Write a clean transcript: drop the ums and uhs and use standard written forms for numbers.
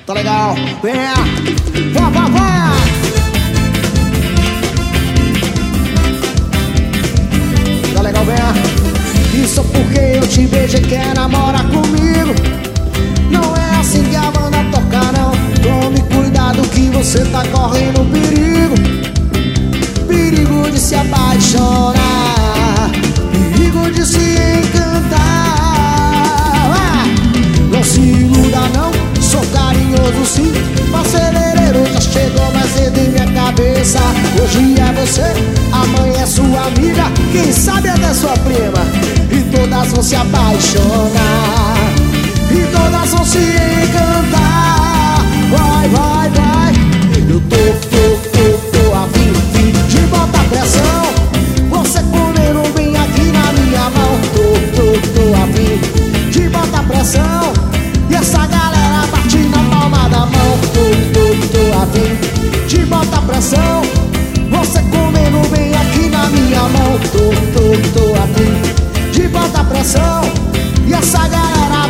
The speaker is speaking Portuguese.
Tá legal? Vem, vai, vai, vai. Tá legal, vem. Isso porque eu te beijo e quer namorar comigo. Não é assim que a banda toca, não. Tome cuidado que você tá correndo perigo. Perigo de se apaixonar, perigo de se encantar. Não se iluda não, sou carinhoso sim. Marceneiro já chegou mais cedo em minha cabeça. Hoje é você, amanhã é sua amiga, quem sabe até sua prima. E todas vão se apaixonar, e todas vão se encantar. Vai, vai, vai. Eu tô a fim de botar pressão. Você comendo bem aqui na minha mão. Tô a fim de botar pressão. E essa galera bate na palma da mão. Tô a fim de botar pressão. Você comendo bem aqui na minha mão. Tô a fim de botar pressão. E essa galera